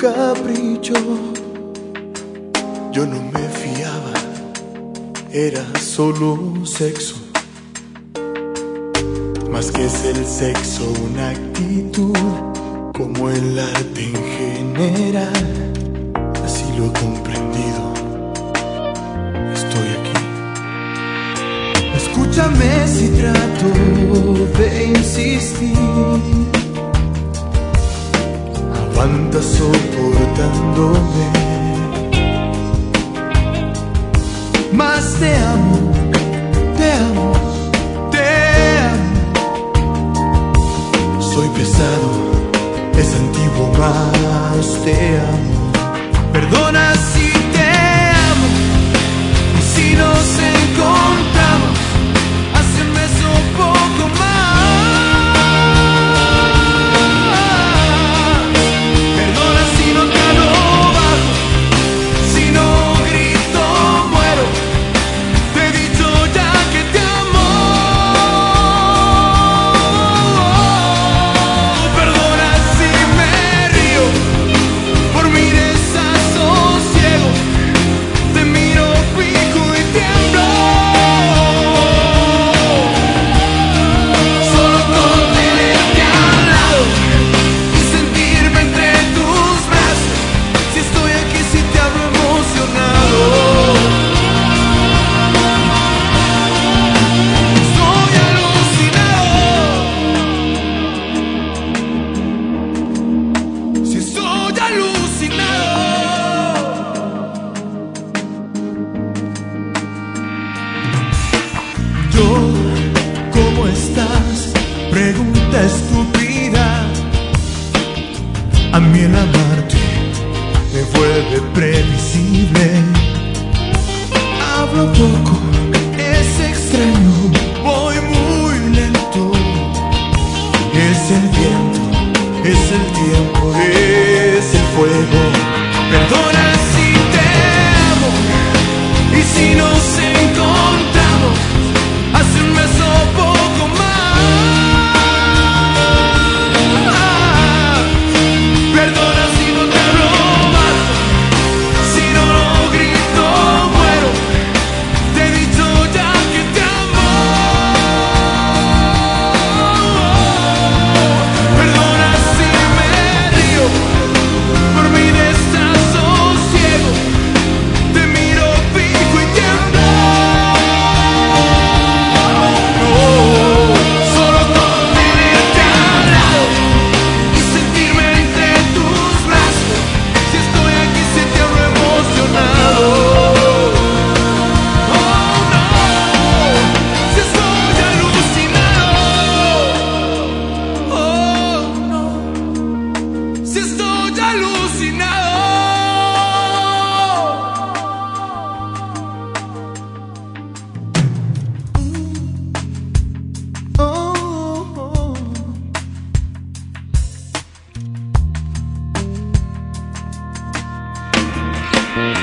capricho. Yo no me fiaba, era solo un sexo. Más que es el sexo, una actitud, como el arte en general. Así lo he comprendido, estoy aquí. Escúchame si trato de insistir. Aguanta soportándome. Más te amo, te amo, te amo. Soy pesado, es antiguo, más te amo. Perdona si te amo, y si nos encontramos, hace un mes o poco más. Perdona si no te hablo bajo, si no grito muero. Te he dicho ya que te amo. Perdona si me río por mi desasosiego. Te miro fijo y tiemblo. Solo con tenerte al lado y sentirme entre tus brazos. Si estoy aquí, si te hablo emocionado. Estoy alucinado. Si estoy alucinado. Yo, ¿cómo estás? Pregunta estúpida. A mí el amarte me vuelve previsible. Hablo poco, es extraño, voy muy lento. Es el viento, es el tiempo, es el fuego. Perdona si te amo, y si nos encontramos, hace un mes o poco más. Perdona si no te hablo bajo, si no grito muero. Te he dicho ya que te amo. Perdona si me río por mi desasosiego. Te miro fijo y tiemblo. Solo con tenerte al lado y sentirme entre tus brazos. Si estoy aquí, si te hablo emocionado. Oh no, si estoy alucinado. Oh no, si estoy alucinado. Oh, oh, oh.